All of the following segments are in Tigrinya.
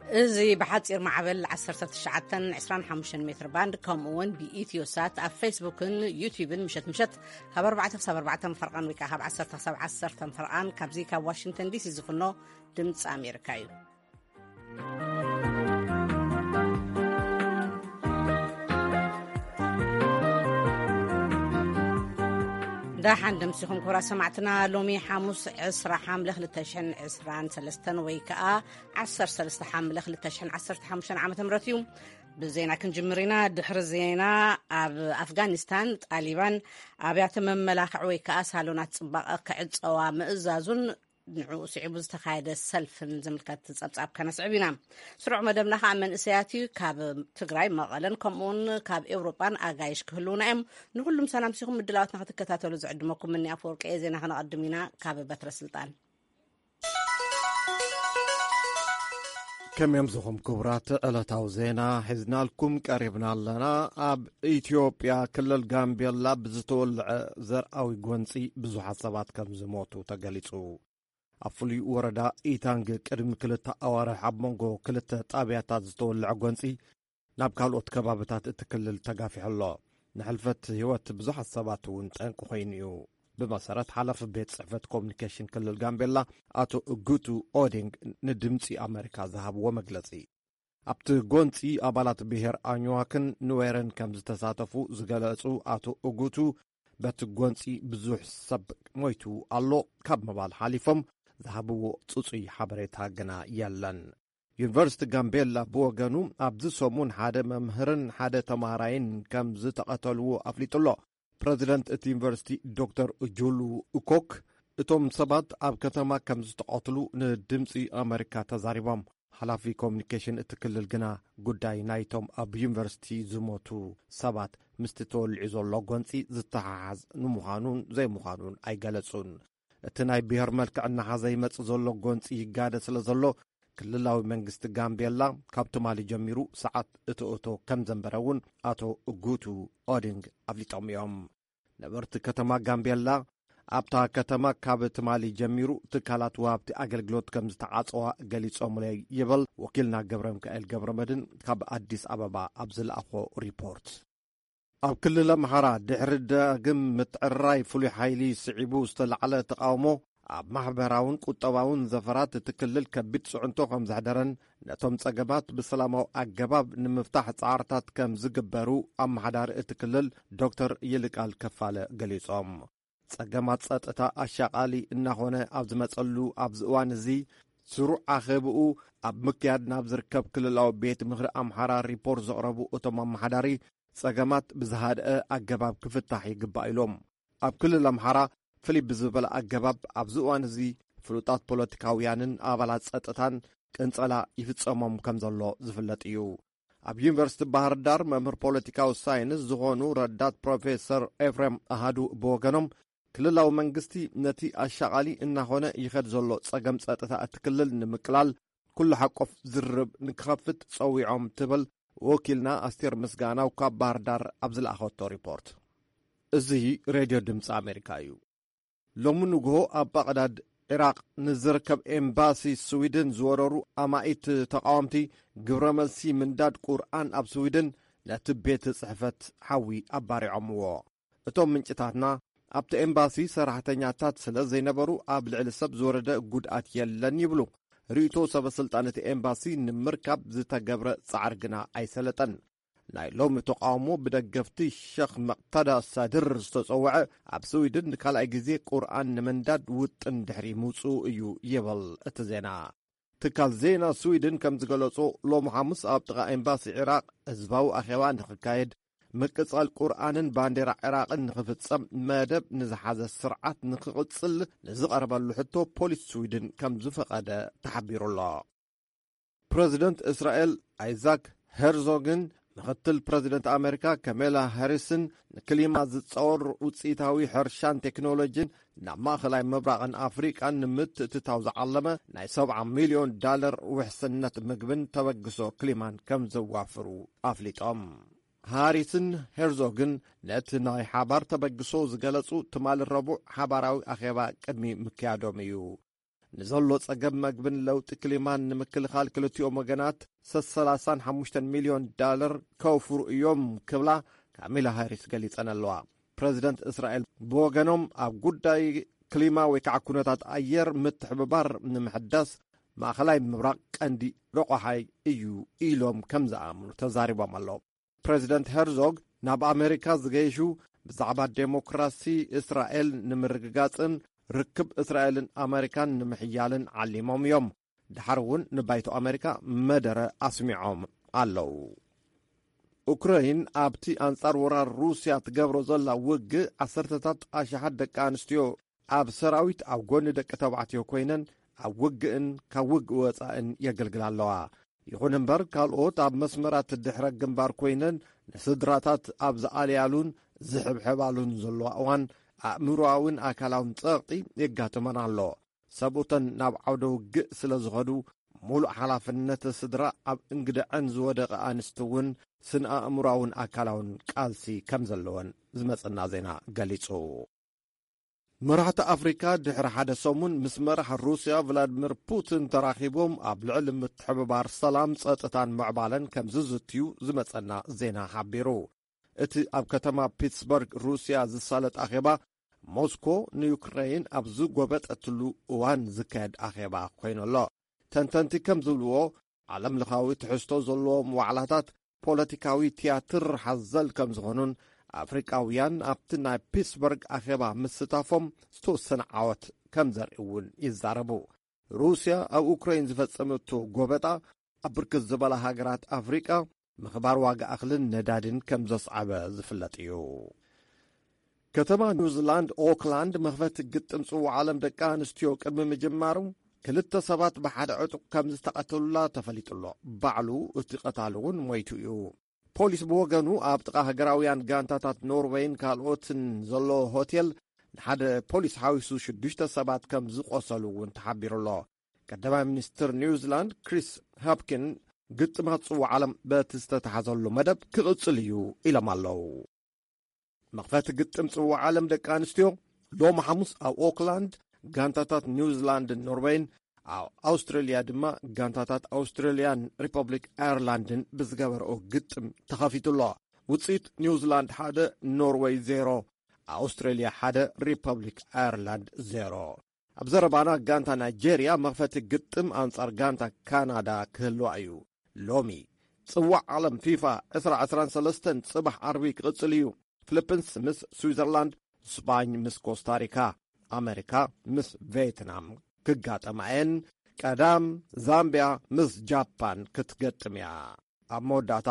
إذا بحثير معبل 1925 متر باند كمون بإيثيوسات على فيسبوك يوتيوب مشت خبر 4 فرقان ويكا خب 10 فرقان كابزيكا واشنطن دي سي زفنو دمص أمريكايو دا حندم سيخم كورا سمعتنا لومي حاموس عسرة حاملة لتشحن عسران سلستن ويكا 10 حاملة لتشحن 15 عام مرتيوم بزينا كنجمرينا دحر زينا أفغانستان طالبان أبيات من ملاخع ويكا سالونات صباقا كعدصوا مئزازون نعو سعيبو زتخايد السلف زملكات تصابصاب كان صعبينا سرع مدبنا خا من اسياتي كاب تግራይ مقلن كمون كاب اوروبان اغايش كهلونا ام نقولم سلام سيكم مدلاوتنا تكتاتلو زعدمكم مني افورق زينا خنقدمينا كاب بتر سلطان كم يمزخم كبرات ألتاو زينا حزنا لكم قريبنا لنا اب إثيوبيا كل الغامبيلا بزتولع زرعوي قوانسي بزوحات سبات كم زموتو تقاليتو أفلي وردا إيتانج كرم كلتا أوارح عبمونغو كلتا طابياتات زتولع قوانسي نابكالوت كبابتات تكلل تقافي الله نحلفت هوات بزوحات سبات وانتانكو خينيو بمسارات حلف بيت صحفة كومنيكيشن كل الغامبيلا آتو غوتو أودينغ ندمسي أمريكا ذهب ومجلسي أبت غونسي أبالات بيهر آنيواكن نويرن كمز تساتفو زغالاتو آتو غوتو بات غونسي بزوح سب مويتو ألو كاب مبال حالفهم ذهبو تصوصي حبريتها غنا يلن يونيفرسيتي غامبيلا بوغانو أبز سومون حادة ممهرن حادة تماراين كمز تقاتلو أفليتولو بريزيدنت ات يونيفرسيتي دكتور جولو اوكوك اتوم سبات اب كتما كم زتقاتلو ندمصي امريكا تزاريبام حلافي كومنيكيشن اتكلل جنا غداي نايتوم اب يونيفرسيتي زموتو سبات مستتول عزولو غونسي زتحاز نمخانون زي مخانون اي غلصون اتناي بيهر ملكعنا حزي مص زولو غونسي غاده سلازولو كللاوي منغست غامبيلا كابتمالي جميرو ساعات اتوتو كم زنبرون اتو غوتو اودينغ افليطوميوم نبرت كتما غامبيلا ابتا كتما كابتمالي جميرو تكالات وابتي اغلغلوت كم زتعاصوا غليصوم لي يبل وكيلنا غبرم كال غبرمدن كاب اديس ابابا ابزل اخو ريبورت اب كللا محرا دحرد غم متعراي فلي حيلي سعيبو استلعله تقاومو اب محبراون قطباون زفرات تكلل كبيت صعنتو كم زحدرن نتوم صقبات بسلامو اغباب نمفتاح صارتات كم زغبرو ام حدار اتكلل دكتور يلقال كفاله غليصوم صقمات صطتا اشقالي انهونه ابز مصلو ابز اوان زي سرو اخبو اب مكياد ناب زركب كللاو بيت مخر ام حرار ريبورت زقربو اتوم حداري صقمات بزهاد اغباب كفتح يغبايلوم اب كللا محرا فلي بزبل أجباب أبزوان زي فلوتات بوليتيكاويانن أبالات سطتان كنصلا يفصمم كمزلو زفلت يو أب يونيفرسيتي بحر دار ممر بوليتيكاو ساينس زغونو ردات بروفيسور إفريم أهادو بوغنم كللاو منغستي نتي أشغالي إنهونه يخد زلو صقم سطتا أتكلل نمكلال كل حقف زرب نكخفت صويعم تبل وكيلنا أستير مسغاناو كاب بحر دار أبزل أخوتو ريبورت إزي راديو دمس أمريكايو لومنوغو أبقداد عراق نزركب إمباسي سويدن زورورو أمايت تقاومتي قبرملسي من داد قرآن أب سويدن لتبيت صحفة حوي أباري عموو اتوم من جتاتنا أبت إمباسي سراحتنياتات سلا زينبرو أبل علسب زورده قدات يلن يبلو ريتو سب سلطانة إمباسي نمركب زتا قبر صعرقنا أي سلطن ناي لوم تقاومو بدقفتي الشيخ مقتدى السادر استصوع اب سويدن كالاي غزي قرآن منداد وطن دحري موصو ايو يبل اتزينا تكال زينا سويدن كم زغلصو لوم حمص اب طقا امباسي عراق ازباو اخوان نخكايد مقصال قرآنن بانديرا عراقن نخفصم مدب نزحاز السرعات نخقصل نزقربلو حتو بوليس سويدن كم زفقاده تحبير الله بريزيدنت اسرائيل ايزاك هيرزوغن مختل بريزيدنت أمريكا كاميلا هاريسن كلمة زتصور وصيتاوي حرشان تكنولوجين نما خلاي مبرقن أفريقيا نمت تتاوز علمة ناي 7 مليون دولار وحسنة مقبن توقسو كلمان كم زوافرو أفليتهم هاريسن هيرزوغن نت ناي حبار تبقسو زغلصو تمال الربوع حباراوي أخيبا قدمي مكيادوميو ንዘሎ ጸገም መግብን ለውጢ ክሊማን ንምክልኻል ክልቲኦም ወገናት $35 ሚልዮን ከውፍሩ እዮም ክብላ ካሚላ ሃሪስ ገሊጸን ኣለዋ። ፕረዚደንት እስራኤል ብወገኖም ኣብ ጉዳይ ክሊማ ወይ ከዓ ኩነታት ኣየር ምትሕብባር ንምሕዳስ ማእኸላይ ምብራቕ ቀንዲ ረቑሓይ እዩ ኢሎም ከም ዝኣምኑ ተዛሪቦም ኣሎ። ፕረዚደንት ሄርዞግ ናብ ኣሜሪካ ዝገይሹ ብዛዕባ ዴሞክራሲ እስራኤል ንምርግጋጽን ርክብ እስራኤልን ኣሜሪካን ንምሕያልን ዓሊሞም እዮም። ድሓር እውን ንባይቶ ኣሜሪካ መደረ ኣስሚዖም ኣለዉ። ኡክራይን ኣብቲ ኣንጻር ወራር ሩስያ ትገብሮ ዘላ ውግእ 10,000 ደቂ ኣንስትዮ ኣብ ሰራዊት ኣብ ጎኒ ደቂ ተባዕትዮ ኮይነን ኣብ ውግእን ካብ ውግእ ወፃእን የገልግላ ኣለዋ። ይኹን እምበር ካልኦት ኣብ መስመራት ድሕረ ግንባር ኮይነን ንስድራታት ኣብ ዝኣልያሉን ዝሕብሕባሉን ዘለዋ እዋን ኣእምሮኣውን ኣካላውን ጸቕጢ የጋጥመን ኣሎ። ሰብኡተን ናብ ዓውደ ውግእ ስለ ዝኸዱ ሙሉእ ሓላፍነት ስድራ ኣብ እንግድዐን ዝወደቐ ኣንስቲ እውን ስነ ኣእምሮኣውን ኣካላውን ቃልሲ ከም ዘለወን ዝመጽና ዜና ገሊጹ። መራሕቲ ኣፍሪካ ድሕሪ ሓደ ሰሙን ምስ መራሒ ሩስያ ቭላድሚር ፑቲን ተራኺቦም ኣብ ልዕሊ ምትሕብባር ሰላም ጸጥታን ምዕባለን ከም ዝዝትዩ ዝመጸና ዜና ሓቢሩ። እቲ ኣብ ከተማ ፒትስበርግ ሩስያ ዝሳለጥ ኣኼባ ሞስኮ ንዩክራይን ኣብ ዝጐበጠትሉ እዋን ዝካየድ ኣኼባ ኮይኑ ኣሎ። ተንተንቲ ከም ዝብልዎ ዓለም ለኻዊ ትሕዝቶ ዘለዎም ዋዕላታት ፖለቲካዊ ቲያትር ሓዘል ከም ዝኾኑን ኣፍሪቃውያን ኣብቲ ናይ ፒትስበርግ ኣኼባ ምስታፎም ዝተወሰነ ዓወት ከም ዘርእውን ይዛረቡ። ሩስያ ኣብ ኡክራይን ዝፈጸመቶ ጐበጣ ኣብ ብርክት ዝበላ ሃገራት ኣፍሪቃ ምኽባር ዋጋ እኽልን ነዳድን ከም ዘስዓበ ዝፍለጥ እዩ። ከተማ ኒውዚላንድ ኦክላንድ መኽፈቲ ግጥም ጽዋዕ ዓለም ደቂ ኣንስትዮ ቅድሚ ምጅማሩ 2 ሰባት ብሓደ ዕጡቕ ከም ዝተቐተሉላ ተፈሊጡሎ። ባዕሉ እቲ ቐታሊ እውን ሞይቱ እዩ። ፖሊስ ብወገኑ ኣብ ጥቓ ሃገራውያን ጋንታታት ኖርዌይን ካልኦትን ዘሎ ሆቴል ንሓደ ፖሊስ ሓዊሱ 6 ሰባት ከም ዝቖሰሉ እውን ተሓቢሩሎ። ቀዳማይ ሚኒስትር ኒውዚላንድ ክሪስ ሃፕኪን ግጥማት ጽዋዕ ዓለም በቲ ዝተተሓዘሉ መደብ ክቕጽል እዩ ኢሎም ኣለዉ። መኽፈቲ ግጥም ጽዋዕ ዓለም ደቂ ኣንስትዮ ሎሚ ሐሙስ ኣብ ኦክላንድ ጋንታታት ኒውዚላንድን ኖርዌይን ኣብ ኣውስትራልያ ድማ ጋንታታት ኣውስትራልያን ሪፐብሊክ ኣየርላንድን ብዝገበርኦ ግጥም ተኸፊቱሎ። ውፅኢት ኒውዚላንድ 1 ኖርዌይ 0 ኣውስትራልያ 1 ሪፐብሊክ ኣየርላንድ 0። ኣብ ዘረባና ጋንታ ናይጄርያ መኽፈቲ ግጥም ኣንጻር ጋንታ ካናዳ ክህልዋ እዩ። ሎሚ ጽዋዕ ዓለም ፊፋ 2023 ጽባሕ ዓርቢ ክቕጽል እዩ። ፊሊፒንስ ምስ ስዊዘርላንድ፣ ስፓኝ ምስ ኮስታሪካ፣ ኣሜሪካ ምስ ቪየትናም ክጋጠማየን፣ ቀዳም ዛምቢያ ምስ ጃፓን ክትገጥም እያ። ኣብ መወዳእታ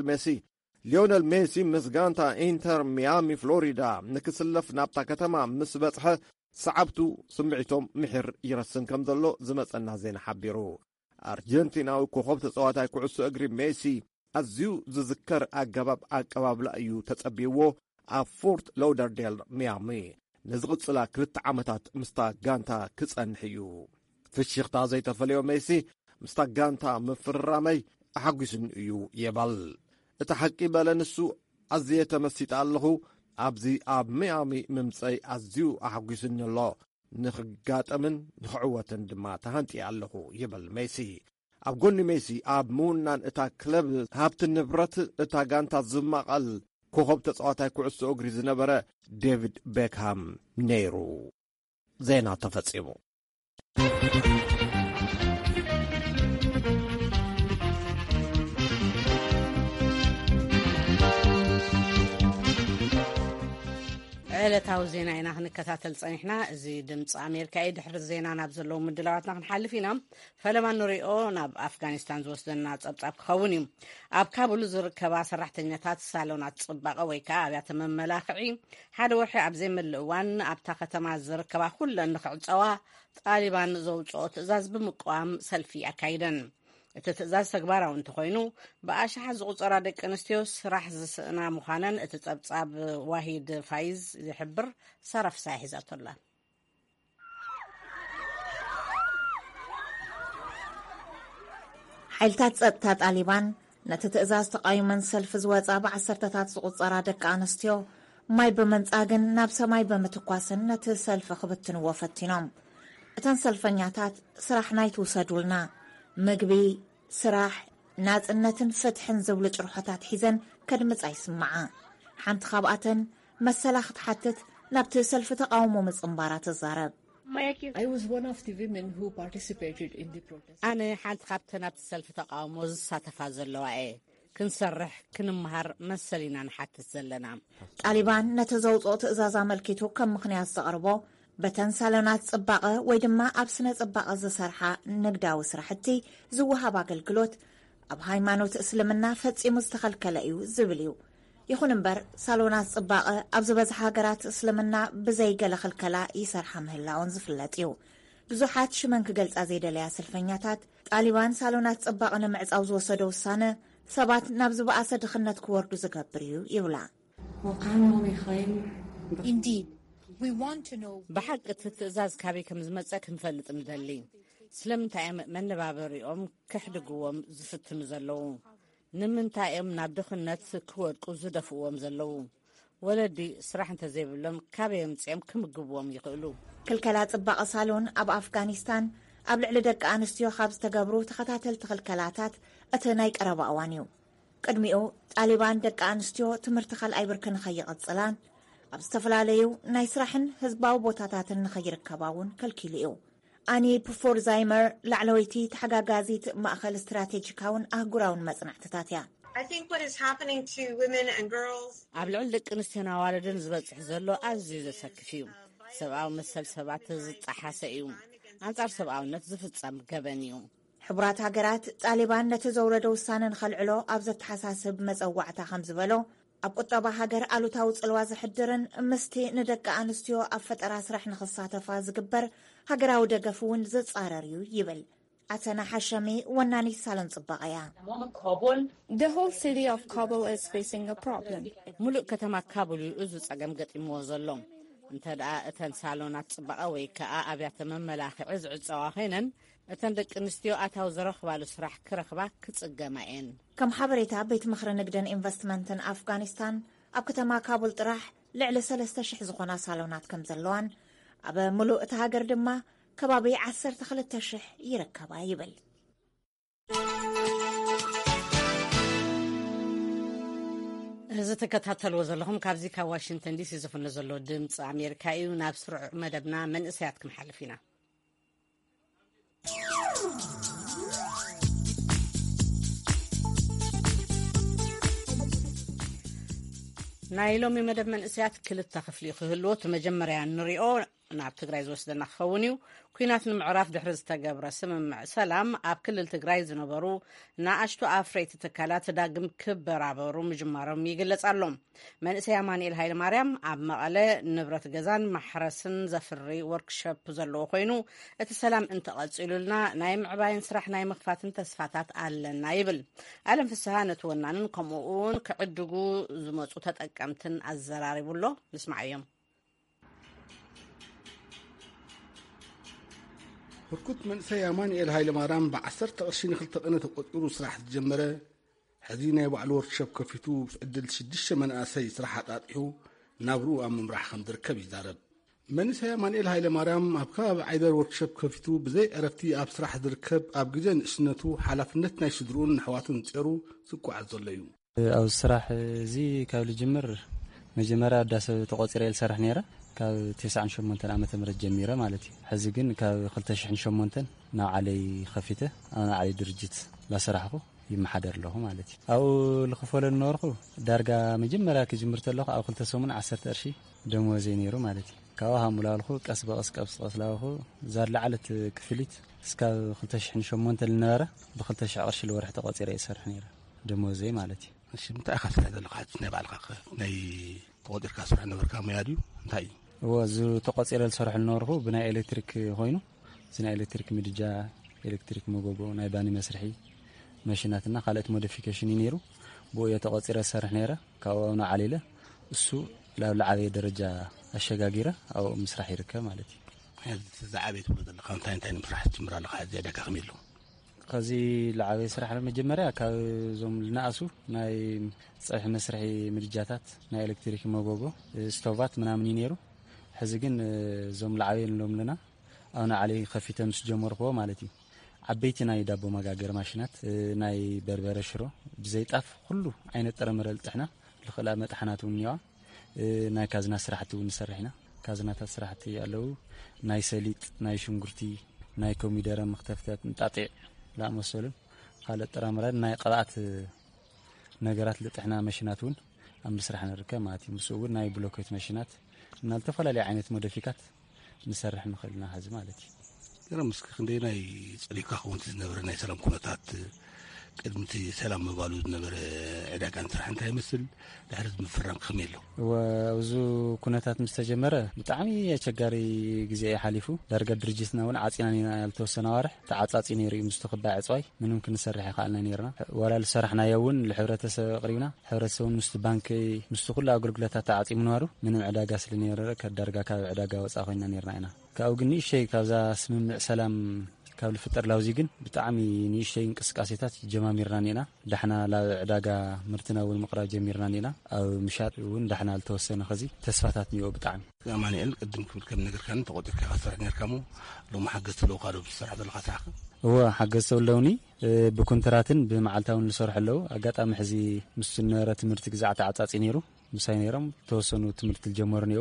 ሊዮኔል ሜሲ ምስ ጋንታ ኢንተር ሚያሚ ፍሎሪዳ ንክስለፍ ናብታ ከተማ ምስ በጽሐ ሰዓብቱ ስምዒቶም ምሕር ይረስን ከም ዘሎ ዝመጸና ዜና ሓቢሩ። ኣርጀንቲናዊ ኮኸብ ተጸዋታይ ኩዕሶ እግሪ ሜሲ ኣዝዩ ዝዝከር ኣገባብ ኣቀባብላ እዩ ተጸቢይዎ ኣብ ፎርት ላውደርዴል ሚያሚ ንዝቕጽላ 2 ዓመታት ምስታ ጋንታ ክጸንሕ እዩ። ፍሽኽታ ዘይተፈለዮ ሜሲ ምስታ ጋንታ ምፍራመይ ኣሓጒስን እዩ የበል። እቲ ሓቂ በለ ንሱ ኣዝየ ተመሲጣ ኣለኹ፣ ኣብዚ ኣብ ሚያሚ ምምፀይ ኣዝዩ ኣሓጒስኒ ኣሎ፣ ንኽጋጠምን ንኽዕወትን ድማ ተሃንጢየ ኣለኹ ይበል ሜሲ። ኣብ ጎኒ ሜሲ ኣብ ምውናን እታ ክለብ ሃብቲ ንብረት እታ ጋንታ ዝማቐል ኮኸብ ተጸዋታይ ኩዕሶ እግሪ ዝነበረ ዴቪድ ቤክሃም ነይሩ። ዜና ተፈጺሙ። ዕለታዊ ዜና ኢና ክንከታተል ጸኒሕና። እዚ ድምፂ ኣሜሪካ እዩ። ድሕሪ ዜና ናብ ዘለዉ ምድላዋትና ክንሓልፍ ኢና። ፈለማ ንሪኦ ናብ ኣፍጋኒስታን ዝወስደና ጸብጻብ ክኸውን እዩ። ኣብ ካቡል ዝርከባ ሰራሕተኛታት ሳሎናት ጽባቐ ወይ ከዓ ኣብያተ መመላኽዒ ሓደ ወርሒ ኣብ ዘይመልእ እዋን ኣብታ ከተማ ዝርከባ ኩለን ንኽዕፀዋ ጣሊባን ዘውፅኦ ትእዛዝ ብምቃዋም ሰልፊ ኣካይደን። እቲ ትእዛዝ ተግባራዊ እንተኮይኑ ብኣሽሓት ዝቑፀራ ደቂ ኣንስትዮ ስራሕ ዝስእና ምዃነን እቲ ጸብጻብ ዋሂድ ፋይዝ ዝሕብር ሰረፍሳ ሒዛቶላ። ሓይልታት ጸጥታ ጣሊባን ነቲ ትእዛዝ ተቃይመን ሰልፊ ዝወፃ ብዓሰርተታት ዝቑፀራ ደቂ ኣንስትዮ ማይ ብምንጻግን ናብ ሰማይ ብምትኳስን ነቲ ሰልፊ ክብትንዎ ፈቲኖም። እተን ሰልፈኛታት ስራሕና ይትውሰዱልና ምግቢ ስራሕ ናጽነትን ፍትሕን ዝብሉ ጭርሖታት ሒዘን ከድምጻ ይስምዓ ሓንቲ ካብኣተን መሰላ ክትሓትት ናብቲ ሰልፊ ተቃውሞ ምጽምባራ ትዛረብ ኣነ ሓንቲ ካብተን ናብቲ ሰልፊ ተቃውሞ ዝሳተፋ ዘለዋ እየ ክንሰርሕ ክንምሃር መሰሊና ንሓትት ዘለና ጣሊባን ነቲ ዘውፅኦ ትእዛዝ ኣመልኪቱ ከም ምክንያት ዘቕርቦ በተን ሳሎናት ጽባቐ ወይ ድማ ኣብ ስነ ጽባቐ ዝሰርሓ ንግዳዊ ስራሕቲ ዝወሃብ ኣገልግሎት ኣብ ሃይማኖት እስልምና ፈጺሙ ዝተኸልከለ እዩ ዝብል እዩ ይኹን እምበር ሳሎናት ጽባቐ ኣብ ዝበዝሐ ሃገራት እስልምና ብዘይገለ ክልከላ ይሰርሓ ምህላውን ዝፍለጥ እዩ ብዙሓት ሽመን ክገልጻ ዘይደለያ ሰልፈኛታት ጣሊባን ሳሎናት ጽባቐ ንምዕጻው ዝወሰዶ ውሳነ ሰባት ናብ ዝበኣሰ ድኽነት ክወርዱ ዝገብር እዩ ይብላ ብሓቂ እቲ ትእዛዝ ካበይ ከም ዝመፀ ክንፈልጥ ንደሊ ስለምንታይ እዮም መነባበሪኦም ክሕድግዎም ዝፍትኑ ዘለዉ ንምንታይ እዮም ናብ ድኽነት ክወድቁ ዝደፍእዎም ዘለዉ ወለዲ ስራሕ እንተዘይብሎም ካበይ ምፅኦም ክምግብዎም ይኽእሉ ክልከላ ጽባቐ ሳሎን ኣብ ኣፍጋኒስታን ኣብ ልዕሊ ደቂ ኣንስትዮ ካብ ዝተገብሩ ተኸታተልቲ ክልከላታት እቲ ናይ ቀረባ እዋን እዩ ቅድሚኡ ጣሊባን ደቂ ኣንስትዮ ትምህርቲ ካልኣይ ብርኪ ንኸይቐጽላን ኣብ ዝተፈላለዩ ናይ ስራሕን ህዝባዊ ቦታታትን ንኸይርከባ እውን ከልኪሉ እዩ ኣኒ ፕፎርዛይመር ላዕለወይቲ ተሓጋጋዚት ማእኸል ስትራቴጂካውን ኣህጉራውን መጽናዕትታት እያ ኣብ ልዕሊ ደቂ ኣንስትዮን ኣዋልድን ዝበፅሕ ዘሎ ኣዝዩ ዘሰክፍ እዩ ሰብኣዊ መሰል ሰባት ዝጣሓሰ እዩ ኣንጻር ሰብኣውነት ዝፍጸም ገበን እዩ ሕቡራት ሃገራት ጣሊባን ነቲ ዘውረደ ውሳነ ንኸልዕሎ ኣብ ዘተሓሳስብ መፀዋዕታ ከም ዝበሎ ኣብ ቁጠባ ሃገር ኣሉታዊ ጽልዋ ዝሕድርን ምስቲ ንደቂ ኣንስትዮ ኣብ ፈጠራ ስራሕ ንኽሳተፋ ዝግበር ሃገራዊ ደገፍ እውን ዝጻረር እዩ ይብል ኣተና ሓሸሚ ወናኒት ሳሎን ጽባቐ እያ ሙሉእ ከተማ ካቡል እዚ ጸገም ገጢምዎ ዘሎ እንተ ደኣ እተን ሳሎናት ጽባቐ ወይ ከዓ ኣብያተ መመላኽዒ ዝዕፀዋ ኮይነን እተን ደቂ ኣንስትዮ ኣታዊ ዝረኽባሉ ስራሕ ክረኽባ ክጽገማ እየን ከም ሓበሬታ ቤት ምኽሪ ንግድን ኢንቨስትመንትን ኣፍጋኒስታን ኣብ ከተማ ካቡል ጥራሕ ልዕሊ 3,000 ዝኾና ሳሎናት ከም ዘለዋን ኣብ ሙሉእ እቲ ሃገር ድማ ከባቢ 12,000 ይርከባ ይብል እዚ ተከታተልዎ ዘለኹም ካብዚ ካብ ዋሽንግተን ዲሲ ዝፍነ ዘሎ ድምፂ ኣሜሪካ እዩ ናብ ስሩዕ መደብና መንእሰያት ክንሓልፍ ኢና ናይ ሎሚ መደብ መንእሰያት ክልተ ክፍሊ ክህልዎ እቲ መጀመርያ ንሪኦ ናብ ትግራይ ዝወስደና ክኸውን እዩ ኩናት ንምዕራፍ ድሕሪ ዝተገብረ ስምምዕ ሰላም ኣብ ክልል ትግራይ ዝነበሩ ንኣሽቱ ኣፍረይቲ ትካላት ዳግም ክበራበሩ ምጅማሮም ይግለጽ ኣሎ መንእሰይ ኣማኒኤል ሃይለማርያም ኣብ መቐለ ንብረት ገዛን ማሕረስን ዘፍሪ ወርክሾፕ ዘለዎ ኮይኑ እቲ ሰላም እንተቐፂሉልና ናይ ምዕባይን ስራሕ ናይ ምኽፋትን ተስፋታት ኣለና ይብል ኣለም ፍስሓ ነቲ ወናንን ከምኡ እውን ክዕድጉ ዝመፁ ተጠቀምትን ኣዘራሪቡሎ ንስማዕ እዮም ህርኩት መንእሰይ ኣማኒኤል ሃይለማርያም ብ10 ቅርሺ ንክልተ ቀነ ተቆጢሩ ስራሕ ዝጀመረ ሕዚ ናይ ባዕሉ ወርክሾፕ ከፊቱ ብዕድል 6 መናእሰይ ስራሕ ኣጣጢሑ ናብሩ ኣብ ምምራሕ ከም ዝርከብ ይዛረብ መንእሰይ ኣማኒኤል ሃይለማርያም ኣብ ከባቢ ዓይደር ወርክሾፕ ከፊቱ ብዘይ ዕረፍቲ ኣብ ስራሕ ዝርከብ ኣብ ግዜ ንእስነቱ ሓላፍነት ናይ ስድሩን ኣሕዋቱን ጸሩ ዝጓዓዝ ዘሎ እዩ ኣብ ስራሕ እዚ ካብ ልጅምር መጀመርያ ዳሰ ተቆፂረ ዝሰርሕ ነይረ ካብ 98 ዓመተ ምህረት ጀሚረ ማለት እዩ ሕዚ ግን ካብ 2008 ናብ ዓለይ ከፊተ ኣብ ዓለይ ድርጅት ላሰራሕኩ ይመሓደር ኣለኹ ማለት እዩ ኣብኡ ልኽፈለ ዝነበርኩ ዳርጋ መጀመርያ ክጅምር ተለኹ ኣብ 210 ቅርሺ ደሞዘይ ነይሩ ማለት እዩ ካብኡ ሃሙላልኩ ቀስ በቐስ ላልኩ ዛላዓለት ክፍሊት እስካብ 2008 ዝነበረ ብ2000 ቅርሺ ልወርሒ ተቆፂረ ይሰርሕ ነይረ ደሞዘይ ማለት እዩ እሺ እንታይ ኢኻ ስራሕ ዘለኻ ናይ ባዕልኻ ናይ ተቆጢርካ ስራሕ ነበርካ ሞያ ድዩ እንታይ እዩ ወዝ ተቆፂረ ዝሰርሕ ዝነበርኩ ብናይ ኤሌክትሪክ ኮይኑ ናይ ኤሌክትሪክ ምድጃ ኤሌክትሪክ መጎጎ ናይ ባኒ መስርሒ ማሽናትና ካልኦት ሞዲፊኬሽን ነይሩ ብኡ ተቆፂረ ዝሰርሕ ነይረ ካብኡ ናብ ዓለይለ እሱ ላብ ለዓበየ ደረጃ ኣሸጋጊረ ኣብ ምስራሕ ይርከብ ማለት እዩ ዝዓበየ ትብሎ ዘለካ እንታይ ንምስራሕ ትጅምር ኣለካ ዝያዳ ከመይ ኢሉ ከዚ ለዓበየ ስራሕ መጀመርያ ካብ ዞም ልናእሱ ናይ ፀብሒ መስርሒ ምድጃታት ናይ ኤሌክትሪክ መጎጎ ስቶቫት ምናምን ነይሩ ሕዚ ግን ዞም ለዓበየ ንሎም ለና ኣውና ዓለይ ከፊተ ምስ ጀመርኩ ማለት እዩ ዓበይቲ ናይ ዳቦ መጋገር ማሽናት ናይ በርበረ ሽሮ ብዘይ ጣፍ ኩሉ ዓይነት ጥረምረ ልጥሕና ልኽላ መጥሓናት እውን እኒዋ ናይ ካዝና ስራሕቲ እውን ንሰርሕና ካዝናታት ስራሕቲ ኣለው ናይ ሰሊጥ ናይ ሽንጉርቲ ናይ ኮሚደረ መክተፍታት እንጣጢዕ ላመሰሉን ካልኦት ጥረምረ ናይ ቅብኣት ነገራት ልጥሕና ማሽናት እውን ኣብ ምስራሕ ንርከብ ማለት እዩ ምስ እውን ናይ ብሎኬት ማሽናት እና ዝተፈላለዩ ዓይነት ሞዲፊካት ንሰርሕ ንኽእልና ሕዚ ማለት እዩ ገረምስ ክንደይ ናይ ፀሊካ ኹንቲ ዝነበረ ናይ ሰላም ኩነታት ቅድምቲ ሰላም ምባሉ ዝነበረ ዕዳጋን ስራሕ እንታይ ይመስል ድሕሪ ምፍራም ከመይ ኣሎ ወዙ ኩነታት ምስ ተጀመረ ብጣዕሚ አቸጋሪ ግዜ ሓሊፉ ዳርጋ ድርጅትና እውን ዓፂና ያልተወሰነ ዋርሕ ተዓጻጺ ነይሩ ምስ ተኸባይ ዕጽዋይ ምንም ክንሰርሕ ይኻልና ነይርና ወላል ሰራሕናዮ እውን ለሕብረተሰብ ቅሪብና ሕብረተሰብ ምስ ባንኪ ምስ ኩሉ አገልግሎታት ተዓጺ ምንዋሩ ምንም ዕዳጋ ስለ ነይረ ከዳርጋ ካብ ዕዳጋ ወጻ ኮይና ነይርና ኢና ካብ ግን ሸይ ካብዛ ስምምዕ ሰላም ካብ ልፍጠር ላውዚ ግን ብጣዕሚ ንእሽተይ እንቅስቃሴታት ጀማሚርና ኒና ዳሕና ላብ ዕዳጋ ምርትና እውን ምቕራብ ጀሚርና ኒና ኣብ ምሻጥ እውን ዳሕና ልተወሰነ ኸዚ ተስፋታት ኒኦ ብጣዕሚ ማንኤል ቅድም ክብል ከም ነገር ካን ተቆጢርካ ሰርሕ ነርካሞ ሎማ ሓገዝ ተለው ካዶ ብሰርሕ ዘለካ ስራሕካ እወ ሓገዝ ተለውኒ ብኮንትራትን ብመዓልታውን ዝሰርሑ ኣለው ኣጋጣሚ ሕዚ ምስ ነበረ ትምህርቲ ግዛዕ ተዓጻጺ ነይሩ ምሳይ ነይሮም ተወሰኑ ትምህርቲ ልጀመሩ ኒው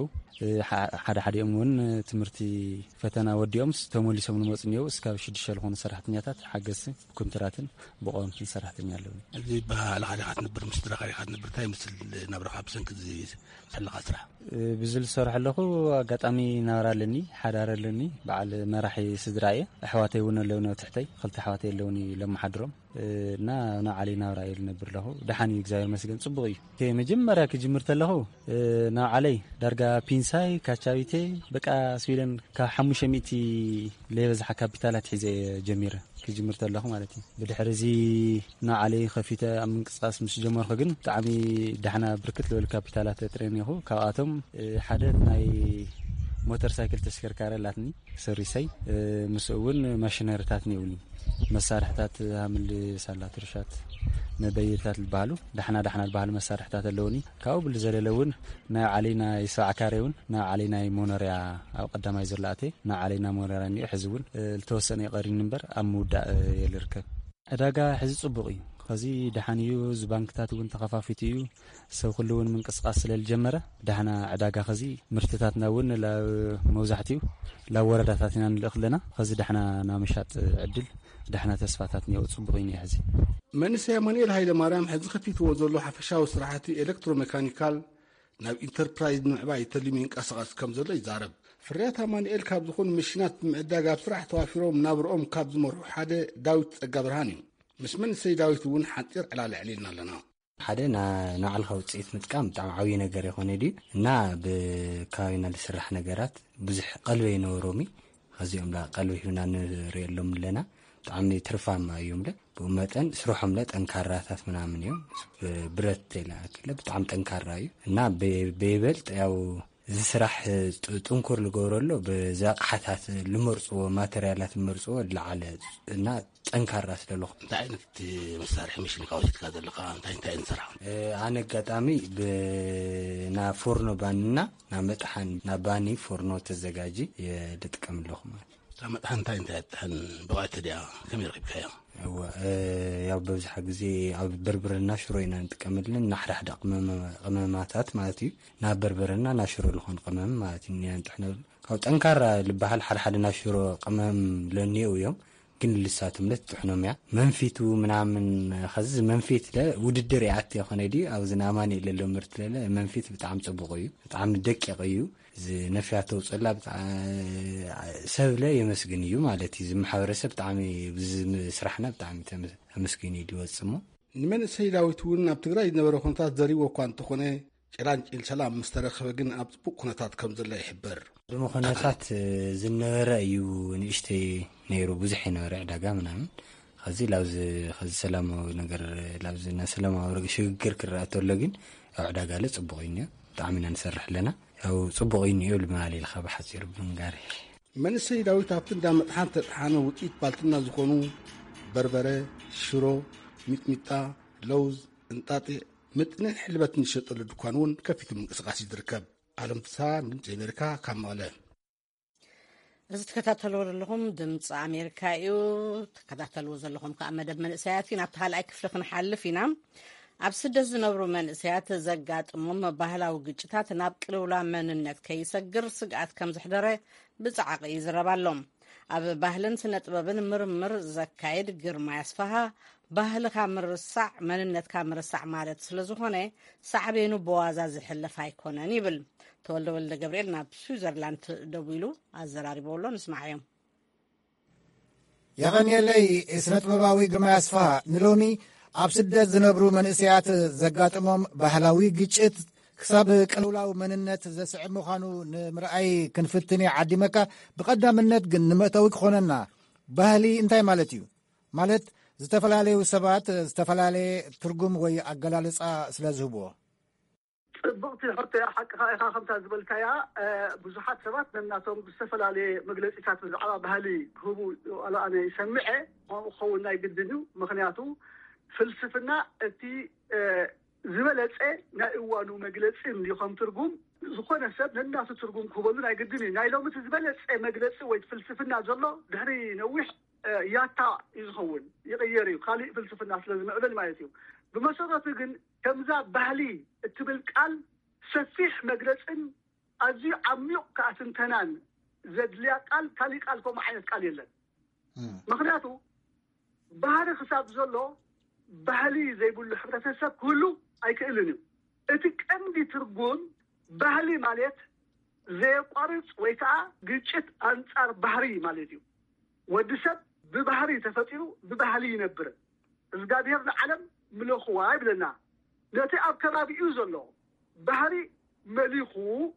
ሓደ ሓዲኦም እውን ትምህርቲ ፈተና ወዲኦም ተመሊሶም ንመፁ ኒው እስካብ 6 ዝኾኑ ሰራሕተኛታት ሓገዝ ኮንትራትን ብቆምትን ሰራሕተኛ ኣለው እዚ ባህላኻ ትነብር ምስ ድራኻ ትነብር ታይ ምስል ናብራኻ ብሰንኪ ዝሰለኻ ስራሕ ብዝል ሰርሕ ኣለኹ ኣጋጣሚ ናብራ ኣለኒ ሓዳር ኣለኒ በዓል መራሒ ስድራየ ኣሕዋተይ እውን ኣለውኒ ትሕተይ ክልተ ኣሕዋተይ ኣለውኒ ለመሓድሮም እና ዓለይ ናብራ እየ ልነብር ኣለኹ ደሓኒ እግዚኣብሔር መስገን ጽቡቕ እዩ መጀመርያ ክጅምር ተለኹ ናብ ዓለይ ዳርጋ ፒንሳይ ካቻቢቴ በቃ ስዊድን ካብ 500 ለበዝሓ ካፒታላት ሒዘ ጀሚረ ክጅምር ተለኹ ማለት እዩ ብድሕሪ እዚ ናብ ዓለይ ከፊተ ኣብ ምንቅስቃስ ምስ ጀመርኩ ግን ብጣዕሚ ዳሕና ብርክት ዝበሉ ካፒታላት ተጥረኒኹ ካብኣቶም ሓደ ናይ ሞተር ሳይክል ተሽከርካሪ ላትኒ ሰሪሰይ ምስ እውን ማሽነሪታት ኒውኒ መሳርሕታት ሃምል ሳላት ርሻት መበየታት ልባሃሉ ዳሕና ልባሃሉ መሳርሕታት ኣለውኒ ካብኡ ብልዘለለውን ናይ ዓለይና ይስዓካሬውን ናይ ዓለይና ሞኖርያ ኣብ ቀዳማይ ዘላእተ ናይ ዓለይና ሞኖርያ ኒኡ ሕዚ እውን ልተወሰነ ይቐሪን እምበር ኣብ ምውዳእ የልርከብ ዕዳጋ ሕዚ ጽቡቕ እዩ ከዚ ዳሓን እዩ ዝባንክታት እውን ተኸፋፊት እዩ ሰብ ኩሉ እውን ምንቅስቃስ ስለልጀመረ ዳሕና ዕዳጋ ከዚ ምርትታትና እውን መብዛሕትኡ ላብ ወረዳታት ኢና ንልእኽ ኣለና ከዚ ዳሕና ናብ ምሻጥ ዕድል ዳሕና ተስፋታት ኒኦ ጽቡቕ እዩ ሕዚ መንእሰይ ማንኤል ሃይለማርያም ሕዚ ከፊትዎ ዘሎ ሓፈሻዊ ስራሕቲ ኤሌክትሮሜካኒካል ናብ ኢንተርፕራይዝ ንምዕባይ ተልሚ ይንቀሳቐስ ከም ዘሎ ይዛረብ ፍርያት ማንኤል ካብ ዝኾኑ መሽናት ብምዕዳግ ኣብ ስራሕ ተዋፊሮም ናብርኦም ካብ ዝመርሑ ሓደ ዳዊት ጸጋ ብርሃን እዩ ምስ መንእሰይ ዳዊት እውን ሓጢር ዕላልዕሊ ኢልና ኣለና ሓደ ናዕልኻ ውፅኢት ምጥቃም ብጣዕሚ ዓብዪ ነገር ይኾነ ድዩ እና ብከባቢና ዝስራሕ ነገራት ብዙሕ ቀልቢ ይነበሮሚ ከዚኦም ቀልቢ ሂብና ንሪአሎም ኣለና ብጣዕሚ ትርፋማ እዮም ብኡ መጠን ስርሖም ጠንካራታት ምናምን እዮም ብረት ተይላክለ ብጣዕሚ ጠንካራ እዩ እና ብይበልጥ ያው እዚ ስራሕ ጥንኩር ዝገብረሎ ብዛቕሓታት ልመርፅዎ ማተርያላት ልመርፅዎ ዝለዓለ እና ጠንካራ ስለለኹ እንታይ ዓይነት መሳርሒ መሽን ካወሲድካ ዘለካ እንታይ እንሰርሕ ኣነ ኣጋጣሚ ናብ ፎርኖ ባኒና ናብ መጥሓን ናብ ባኒ ፎርኖ ተዘጋጂ የድጥቀም ኣለኹ ማለት ካብ መጥሓን እንታይ ጥሕን ብቃይተ ድያ ከመይ ረኺብካዮ ያው በብዝሓ ግዜ ኣብ በርበረና ሽሮ ኢና ንጥቀመለን ናሕዳሕዳ ቅመማታት ማለት እዩ ናብ በርበረና ናብ ሽሮ ልኾን ቅመም ማለት እዩ ንጥሕነ ካብ ጠንካራ ልበሃል ሓደ ናብ ሽሮ ቅመም ለኒኡ እዮም ግን ልሳቶም ጥሕኖም እያ መንፊቱ ምናምን ከዚ መንፊት ውድድር ይኣት የኾነ ድዩ ኣብዚ ናማኒ ለሎ ምርት ለለ መንፊት ብጣዕሚ ጽቡቕ እዩ ብጣዕሚ ደቂቕ እዩ ነፍያተ ውፅላ ሰብለ የመስግን እዩ ማለት እዩ ዝማሕበረሰብ ብጣዕሚ ስራሕና ብጣዕሚ ተመስግን እዩ ይወፅሞ ንመንእሰይ ዳዊት እውን ኣብ ትግራይ ዝነበረ ኩነታት ዘሪቦ እኳ እንተኾነ ጭላንጭል ሰላም ምስ ተረኸበ ግን ኣብ ጽቡቕ ኩነታት ከም ዘሎ ይሕበር ቅድሚ ኩነታት ዝነበረ እዩ ንእሽተይ ነይሩ ብዙሕ ይነበረ ዕዳጋ ምናምን ከዚ ላብዚ ሰላማዊ ነገር ላብዚ ና ሰላማዊ ሽግግር ክረአ ተሎ ግን ኣብ ዕዳጋ ለ ጽቡቕ እዩ ብጣዕሚ ኢና ንሰርሕ ኣለና ያው ጽቡቕ እዩ ንዩ ልማል ኢልካ ብሓፂር ብምንጋር መንእሰይ ዳዊት ኣብቲ እንዳ መጥሓን ተጥሓነ ውፅኢት ባልትና ዝኾኑ በርበረ ሽሮ ሚጥሚጣ ለውዝ እንጣጢዕ ምጥንን ሕልበትን ዝሸጠሉ ድኳን እውን ከፊቱ ምንቅስቃስ ይዝርከብ ኣለም ፍስሓ ድምፂ ኣሜሪካ ካብ መቐለ እዚ ተከታተልዎ ዘለኹም ድምፂ ኣሜሪካ እዩ። ተከታተልዎ ዘለኹም ከዓ መደብ መንእሰያት ናብቲ ካልኣይ ክፍሊ ክንሓልፍ ኢና። ኣብ ስደት ዝነብሩ መንእሰያት ዘጋጥሞም ባህላዊ ግጭታት ናብ ቅልውላ መንነት ከይሰግር ስግኣት ከም ዝሕደረ ብፃዕቂ ይዝረባሎም። ኣብ ባህልን ስነ ጥበብን ምርምር ዘካየድ ግርማ ያስፋሃ ባህልካ ምርሳዕ መንነትካ ምርሳዕ ማለት ስለ ዝኾነ ሳዕቤኑ ብዋዛ ዝሕለፍ ኣይኮነን ይብል። ተወልደ ወልደ ገብርኤል ናብ ስዊዘርላንድ ደው ኢሉ ኣዘራሪቦ ኣሎ። ንስማዕ እዮም። የቐኒየለይ ስነ ጥበባዊ ግርማ ያስፋሃ ንሎሚ ኣብ ስደት ዝነብሩ መንእሰያት ዘጋጥሞም ባህላዊ ግጭት ክሳብ ቅልውላዊ መንነት ዘስዕብ ምዃኑ ንምርኣይ ክንፍትን ዓዲመካ ብቐዳምነት ግን ንመእተዊ ክኾነና ባህሊ እንታይ ማለት እዩ? ማለት ዝተፈላለዩ ሰባት ዝተፈላለየ ትርጉም ወይ ኣገላልፃ ስለ ዝህብዎ ጽቡቕቲ ሕርቶ ሓቂኻ ኢኻ ከምታ ዝበልካያ ብዙሓት ሰባት ነናቶም ዝተፈላለየ መግለፂታት ብዛዕባ ባህሊ ክህቡ ኣነ ይሰምዐ ከምኡ ክኸውን ናይ ግድን እዩ። ምክንያቱ ፍልስፍና እቲ ዝበለፀ ናይ እዋኑ መግለፂ እንዲኹም ትርጉም ዝኾነ ሰብ ነናቱ ትርጉም ክህበሉ ናይ ግድን እዩ። ናይ ሎሚ እቲ ዝበለፀ መግለፂ ወይ ፍልስፍና ዘሎ ድሕሪ ነዊሕ ያታ እዩ ዝኸውን ይቕየር እዩ ካሊእ ፍልስፍና ስለ ዝምዕብል ማለት እዩ። ብመሰረቱ ግን ከምዛ ባህሊ እትብል ቃል ሰፊሕ መግለፅን ኣዝዩ ዓሚቕ ከዓ ትንተናን ዘድልያ ቃል ካሊእ ቃል ከምኡ ዓይነት ቃል የለን። ምክንያቱ ባህሊ ክሳብ ዘሎ ባህሊ ዘይብሉ ሕብረተሰብ ክህሉ ኣይክእልን እዩ። እቲ ቀንዲ ትርጉም ባህሊ ማለት ዘየቋርፅ ወይ ከዓ ግጭት ኣንጻር ባህሪ ማለት እዩ። ወዲ ሰብ ብባህሪ ተፈጢሩ ብባህሊ ይነብር። እግዚአብሔር ንዓለም ምለኽዋ ይብለና። ነቲ ኣብ ከባቢኡ ዘሎ ባህሪ መሊኹ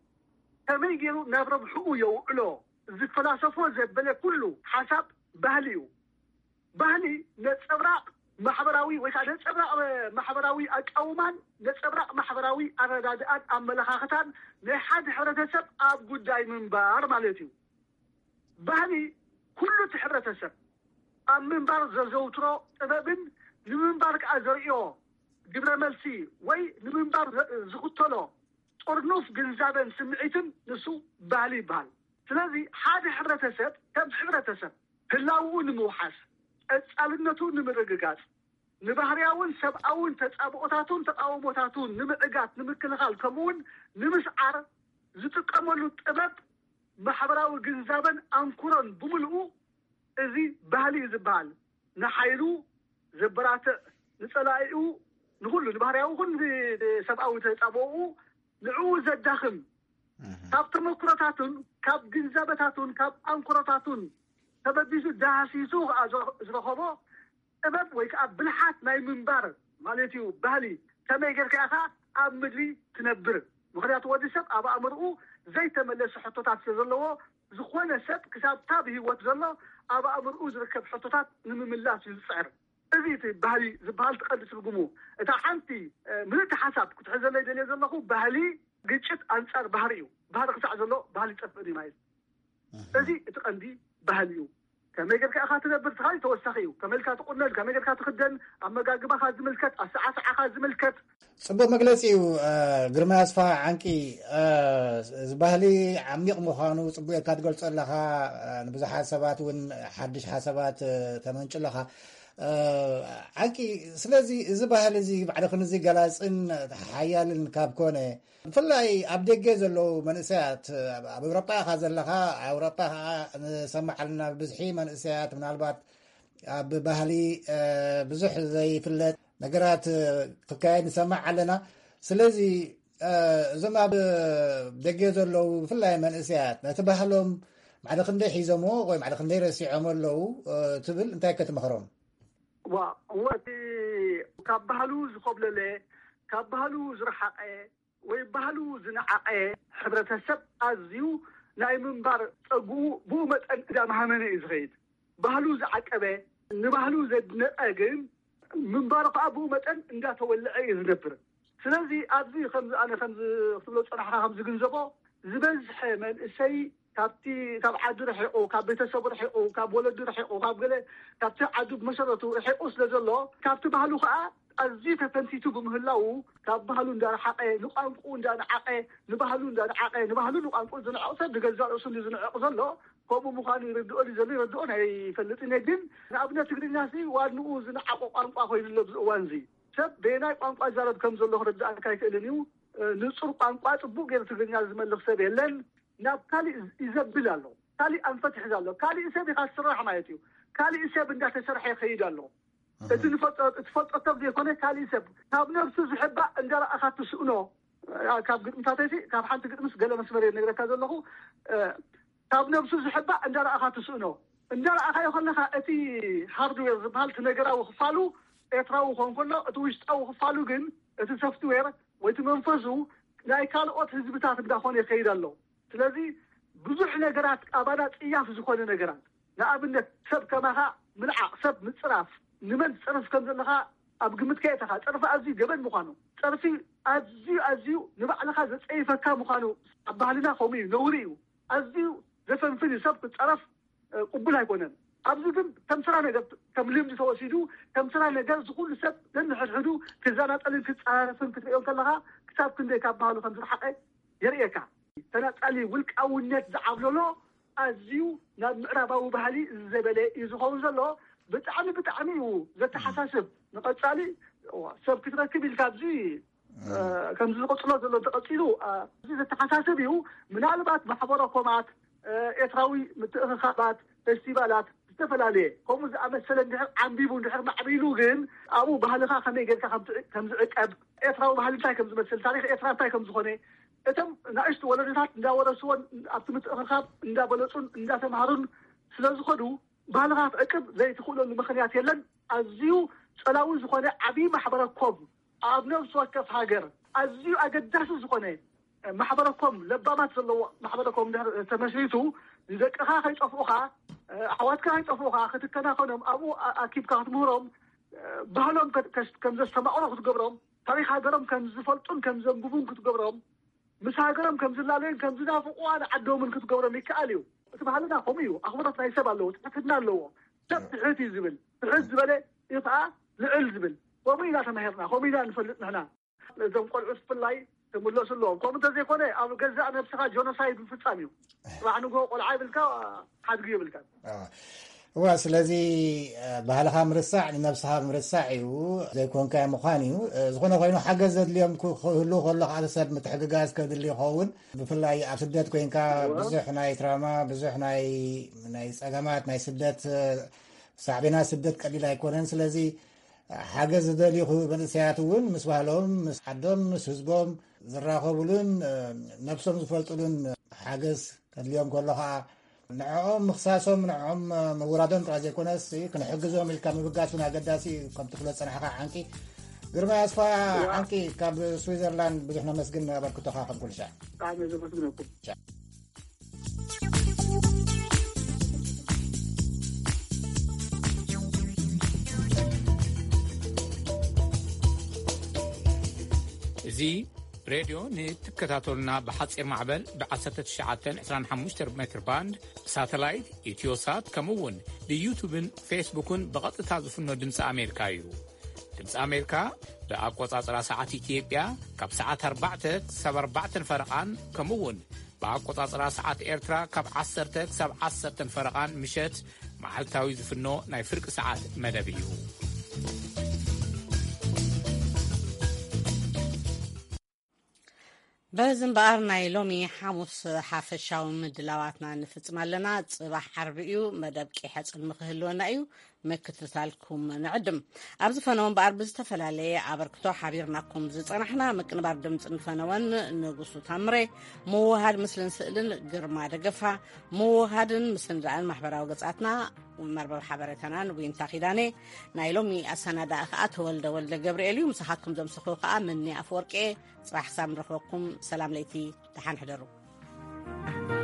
ከመይ ገይሩ ናብ ረብሕኡ የውዕሎ ዝፈላሰፎ ዘበለ ኩሉ ሓሳብ ባህሊ እዩ። ባህሊ ነፀብራቕ ማሕበራዊ ወይ ከዓ ነፀብራቕ ማሕበራዊ ኣቃውማን ነፀብራቕ ማሕበራዊ ኣረዳድኣን ኣመለኻኽታን ናይ ሓደ ሕብረተሰብ ኣብ ጉዳይ ምንባር ማለት እዩ። ባህሊ ኩሉ እቲ ሕብረተሰብ ኣብ ምንባር ዘዘውትሮ ጥበብን ንምንባር ከዓ ዘርእዮ ግብረ መልሲ ወይ ንምንባር ዝኽተሎ ጥርኑፍ ግንዛበን ስምዒትን ንሱ ባህሊ ይበሃል። ስለዚ ሓደ ሕብረተሰብ ከም ሕብረተሰብ ህላውኡ ንምውሓስ ዕጻልነቱ ንምርግጋጽ ንባህርያውን ሰብኣውን ተጻብኦታቱን ተቃውሞታቱን ንምዕጋት ንምክልኻል ከምኡውን ንምስዓር ዝጥቀመሉ ጥበብ ማሕበራዊ ግንዛበን ኣንኩሮን ብምልኡ እዚ ባህሊ ዝበሃል ንሓይሉ ዘበራትዕ ንጸላኢኡ ንኩሉ ንባህርያዊ ኩሉ ሰብኣዊ ተጻብኦኡ ንዕኡ ዘዳኽም ካብ ተመክሮታቱን ካብ ግንዛበታቱን ካብ ኣንኩሮታቱን ተበቢሱ ዳሃሲሱ ዝረኸቦ ጥበብ ወይ ከዓ ብልሓት ናይ ምንባር ማለት እዩ። ባህሊ ከመይ ጌርካ ኢኻ ኣብ ምድሪ ትነብር። ምክንያቱ ወዲ ሰብ ኣብ ኣእምርኡ ዘይተመለሰ ሕቶታት ስለ ዘለዎ ዝኾነ ሰብ ክሳብታ ብሂወት ዘሎ ኣብ ኣእምርኡ ዝርከብ ሕቶታት ንምምላስ ዝፅዕር እዚ እቲ ባህሊ ዝበሃል ትቐንዲ ትርጉሙ። እታ ሓንቲ ምልእቲ ሓሳብ ክትሕዘለይ ደልየ ዘለኹ ባህሊ ግጭት ኣንጻር ባህሪ እዩ። ባህሪ ክሳዕ ዘሎ ባህሊ ጠፍእ እዩ ማለት እዚ እቲ ቀንዲ ባህሊ እዩ። ከመይ ጌርካ ኢኻ ትነብር ትኻሊ ተወሳኺ እዩ። ከመይ ኢልካ ትቁነን፣ ከመይ ጌርካ ትኽደን፣ ኣመጋግባኻ ዝምልከት፣ ኣሰዓስዓኻ ዝምልከት ጽቡቕ መግለፂ እዩ። ግርማ ያስፋሃ ዓንቂ እዚ ባህሊ ዓሚቕ ምዃኑ ጽቡቕ ኢልካ ትገልጾ ኣለኻ። ንብዙሓት ሰባት እውን ሓድሽ ሓሳባት ተመንጭለኻ ዓንቂ። ስለዚ እዚ ባህሊ እዚ ባዕልኽን እዚ ገላፅን ሓያልን ካብ ኮነ ብፍላይ ኣብ ደገ ዘለዉ መንእሰያት ኣብ ኤውሮጳ ኢኻ ዘለኻ። ኤውሮጳ ከዓ ንሰማዓልና ብብዝሒ መንእሰያት ምናልባት ኣብ ባህሊ ብዙሕ ዘይፍለጥ ነገራት ክካየድ ንሰማዕ ኣለና። ስለዚ እዞም ኣብ ደገ ዘለዉ ብፍላይ መንእሰያት ነቲ ባህሎም ማዕደ ክንደይ ሒዞምዎ ወይ ማዕደ ክንደይ ረሲዖም ኣለዉ ትብል እንታይ ከተመኽሮም? ወቲ ካብ ባህሉ ዝኸብለለ ካብ ባህሉ ዝረሓቐ ወይ ባህሉ ዝነዓቐ ሕብረተሰብ ኣዝዩ ናይ ምንባር ፀጉኡ ብኡ መጠን እዳመሃመነ እዩ ዝኸይድ። ባህሉ ዝዓቀበ ንባህሉ ዘድነቐ ግን ምንባሩ ከዓ ብኡ መጠን እንዳተወልዐ እዩ ዝነብር። ስለዚ ኣብዚ ከምዚ ኣነ ከምዚ ክትብሎ ፀናሕካ ከምዝግንዘቦ ዝበዝሐ መንእሰይ ካብ ዓዱ ረሒቁ ካብ ቤተሰቡ ረሒቁ ካብ ወለዱ ረሒቁ ካብ ገለ ካብቲ ዓዱ ብመሰረቱ ረሒቁ ስለ ዘሎ ካብቲ ባህሉ ከዓ أزي تفنتيتو بمهلاو كابهالو ندار حقه نقانقو ندار حقه نبهالو ندار حقه نبهالو نقانقو زنعو سد جزاء أصل زنعو زلو كوبو مخاني يردو لي زلي يردو أنا يفلتني جن نابنا تقدر ناسي وانو زنعو قانقو أخوي اللبز وانزي سب بيناي قانقو زارد كم زلو رد أنا كايك إلنيو نصر قانقو تبو غير تقدر ناس من لخسبه لين ناب كالي يزبلالو كالي أنفتح زالو كالي يسبي خسرة حمايتيو كالي يسب إن جات سرح يخيدالو إذن تفضل تبدي كونه كالي يسب كاب نفسه زحبة إن جرى أخذت سؤنه كاب قد مفاتيتي كاب حانت قد مس قال مسمرين نقدر كذا له كاب نفسه زحبة إن جرى أخذت سؤنه إن جرى أخي يخلنا أتي هاردوير زبال تنقرأ وخفالو يتراو خون كله تويشت أو خفالو جن تسوفتوير ويتمنفذوا لا يكالو أت هزبتات بداخون يخيدالو ስለዚህ ብዙሕ ነገራት ኣባላት እያፍ ዝኾነ ነገራት ንኣብነት ሰብ ከማኻ ምልዓቕ ሰብ ምፅራፍ ንመን ፅርፍ ከም ዘለኻ ኣብ ግምት ከየተኻ ፅርፊ ኣዝዩ ገበን ምዃኑ ፅርፊ ኣዝዩ ንባዕልኻ ዘፀይፈካ ምዃኑ ኣብ ባህልና ከምኡ እዩ ነውሪ እዩ ኣዝዩ ዘፈንፍን ሰብ ክፀረፍ ቅቡል ኣይኮነን ኣብዚ ግን ተምስራ ነገር ከም ልምዲ ተወሲዱ ተምስራ ነገር ዝኩሉ ሰብ ነንሕድሕዱ ክዘናጠልን ክፃረፍን ክትሪኦም ከለኻ ክሳብ ክንደይ ካብ ባህሉ ከም ዝረሓቐ የርእየካ تناقلي والقاونيت زعبلولو ازيو ناب معرباو ባህሊ زبل يزخون زلو بتعمي زتحساسب نقصالي سب كتركب الكابزي كم زلقصلو زلو تقصيلو زتحساسب يو منالبات محبركمات اتراوي متخخبات فيستيفالات استفلالي كوم زعمسل ندحر عمبيبو ندحر معبيلو ግን ابو ባህልኻ ከመይ ጌርካ ከም ዝዕቀብ اتراو ባህል እንታይ ከም ዝመስል ታሪኽ اتراو እንታይ ከም ዝኾነ እቶም ናእሽቱ ወለዶታት እንዳወረስዎን ኣብቲ ምትእኽኻብ እንዳበለጹን እንዳተምሃሩን ስለዝኸዱ ባህልኻ ዕቅብ ዘይትኽእለሉ ምኽንያት የለን ኣዝዩ ፀላዊ ዝኾነ ዓብዪ ማሕበረኮም ኣብ ነፍሲ ወከፍ ሃገር ኣዝዩ ኣገዳሲ ዝኾነ ማሕበረኮም ለባማት ዘለዎ ማሕበረኮም ተመስሪቱ ንደቅኻ ከይጠፍኡኻ ኣሕዋትካ ከይጠፍኡኻ ክትከናኸኖም ኣብኡ ኣኪብካ ክትምህሮም ባህሎም ከም ዘስተማቕሮ ክትገብሮም ታሪክ ሃገሮም ከም ዝፈልጡን ከም ዘንብቡን ክትገብሮም مساجرهم كم زلالين كم زنافقوا على عدهم من كتجورهم يكاليو تبع لنا قوميو أخبرت لا يسبب له تحدنا له سبت عتي زبل العز زبله يطعى لعل زبل ومينا تمهرنا ومينا نفلتنا هنا لازم نقول عصف الله تملوا سلوم قوم تزي كونه أو جزء نفسها جونوسايد في الثانيو راح نقول العيب الكا حد قريب الكا وسلازي بهالها مرسع نفسها مرسع زي كون كان مخانيو زغنا غينو حجز اليوم كله خلق على سب متحققاس كذا اللي يخون بفلاي عسدات كوين كا بزحنا يتراما بزحنا نايس أجماعات نايس سدات صعبنا سدات قليلا يكونن سلازي حجز ذا اللي يخو بنسياتون مسوالهم مسحدهم مسوزبهم زراخبولون نفسهم زفلتون حجز اليوم كلها نعم مخصاصهم نعم مورادهم تراجع كونس كنا حجزهم الكام بقاسون هجداسي كم تخلص سنة حقا عنكي قرما أصفى عنكي كاب سويسرلاند بدحنا مسجن بركتو خاقب كل شيء زي راديو نتكتاتولنا بحصير معبل ب1925 متر باند ساتلايت إتيوسات كمون بيوتيوبن فيسبوكن بغطتا زفنو دمس أمريكايو دمس أمريكا بأقوطاطرا ساعات إثيوبيا كاب ساعات 4 فرقان كمون بأقوطاطرا ساعات إيرترا كاب 10 فرقان مشت معلتاوي زفنو ناي فرق ساعات مدبيو بازم بارناي لومي حمص حافشاو مدلاواتنا نفصم لنا صباح حربيو مدبقي حصن مخهلونا ايو مكتتالكم نعدم ابز فنون بارب استفلالي عبركتو حبيرناكم زصنحنا مقنبار دمص نفنون نغسو تامري موهاد مسلن سئلن غرما دغفا موهادن مسلن زعل محبراو غصاتنا مربب حبرتنا نوين تاخيداني نايلومي اسنادا اخات ولد جبريليو مسحاتكم زمسخو خا مني افورقي صباح سامرخكم سلام ليتي تحن حدرو